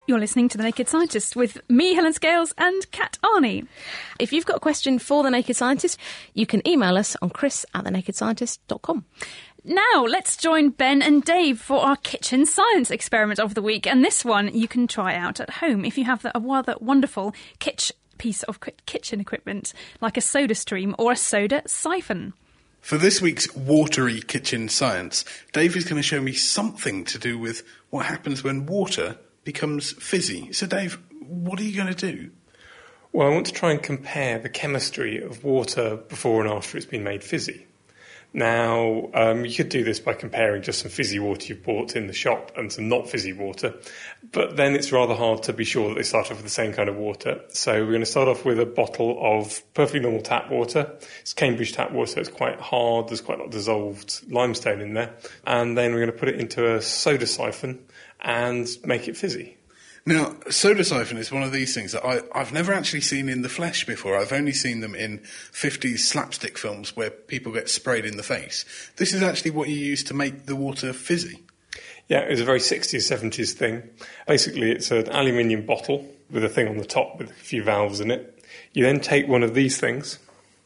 You're listening to The Naked Scientist with me, Helen Scales, and Kat Arney. If you've got a question for The Naked Scientist, you can email us on chris@thenakedscientist.com. Now, let's join Ben and Dave for our kitchen science experiment of the week. And this one you can try out at home if you have a rather wonderful piece of kitchen equipment, like a soda stream or a soda siphon. For this week's watery kitchen science, Dave is going to show me something to do with what happens when water becomes fizzy. So, Dave, what are you going to do? Well, I want to try and compare the chemistry of water before and after it's been made fizzy. Now, you could do this by comparing just some fizzy water you've bought in the shop and some not fizzy water, but then it's rather hard to be sure that they start off with the same kind of water. So we're going to start off with a bottle of perfectly normal tap water. It's Cambridge tap water, so it's quite hard, there's quite a lot of dissolved limestone in there. And then we're going to put it into a soda siphon and make it fizzy. Now, soda siphon is one of these things that I've never actually seen in the flesh before. I've only seen them in 50s slapstick films where people get sprayed in the face. This is actually what you use to make the water fizzy. Yeah, it was a very 60s, 70s thing. Basically, it's an aluminium bottle with a thing on the top with a few valves in it. You then take one of these things.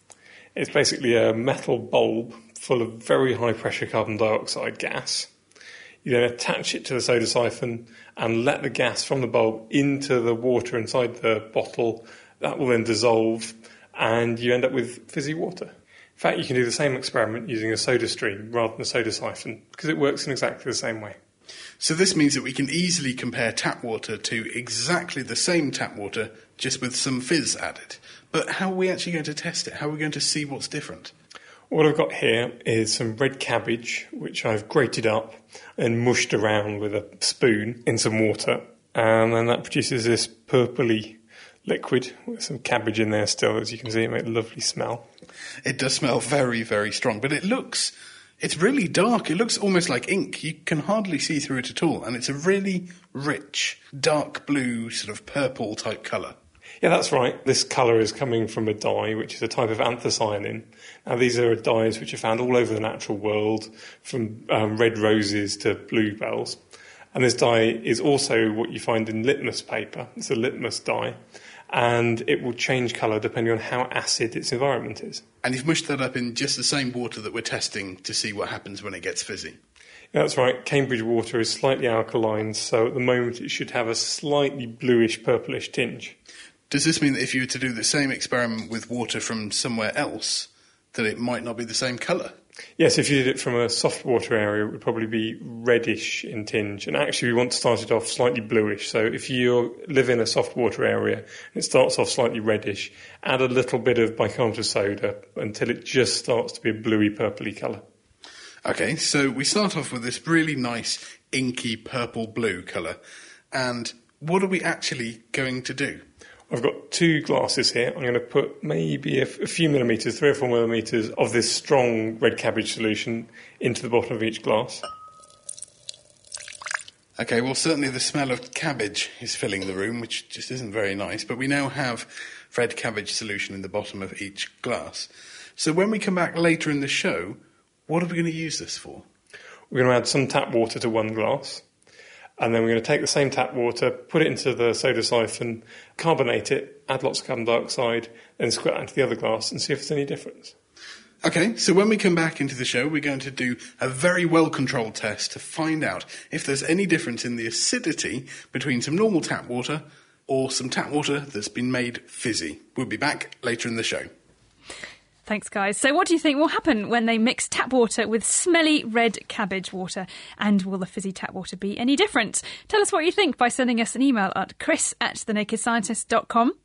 It's basically a metal bulb full of very high-pressure carbon dioxide gas. You then attach it to the soda siphon and let the gas from the bulb into the water inside the bottle. That will then dissolve and you end up with fizzy water. In fact, you can do the same experiment using a soda stream rather than a soda siphon because it works in exactly the same way. So this means that we can easily compare tap water to exactly the same tap water, just with some fizz added. But how are we actually going to test it? How are we going to see what's different? What I've got here is some red cabbage, which I've grated up and mushed around with a spoon in some water. And then that produces this purpley liquid with some cabbage in there still. As you can see, it makes a lovely smell. It does smell very, very strong, but it's really dark. It looks almost like ink. You can hardly see through it at all. And it's a really rich, dark blue, sort of purple type colour. Yeah, that's right. This colour is coming from a dye, which is a type of anthocyanin. Now, these are dyes which are found all over the natural world, from red roses to bluebells. And this dye is also what you find in litmus paper. It's a litmus dye. And it will change colour depending on how acid its environment is. And you've mushed that up in just the same water that we're testing to see what happens when it gets fizzy. Yeah, that's right. Cambridge water is slightly alkaline, so at the moment it should have a slightly bluish, purplish tinge. Does this mean that if you were to do the same experiment with water from somewhere else, that it might not be the same colour? Yes, if you did it from a soft water area, it would probably be reddish in tinge. And actually, we want to start it off slightly bluish. So if you live in a soft water area and it starts off slightly reddish, add a little bit of bicarbonate of soda until it just starts to be a bluey, purpley colour. OK, so we start off with this really nice, inky, purple-blue colour. And what are we actually going to do? I've got 2 glasses here. I'm going to put maybe a few millimetres, 3 or 4 millimetres of this strong red cabbage solution into the bottom of each glass. OK, well, certainly the smell of cabbage is filling the room, which just isn't very nice. But we now have red cabbage solution in the bottom of each glass. So when we come back later in the show, what are we going to use this for? We're going to add some tap water to one glass. And then we're going to take the same tap water, put it into the soda siphon, carbonate it, add lots of carbon dioxide, then squirt it into the other glass and see if there's any difference. OK, so when we come back into the show, we're going to do a very well-controlled test to find out if there's any difference in the acidity between some normal tap water or some tap water that's been made fizzy. We'll be back later in the show. Thanks, guys. So what do you think will happen when they mix tap water with smelly red cabbage water? And will the fizzy tap water be any different? Tell us what you think by sending us an email at chris@thenakedscientist.com.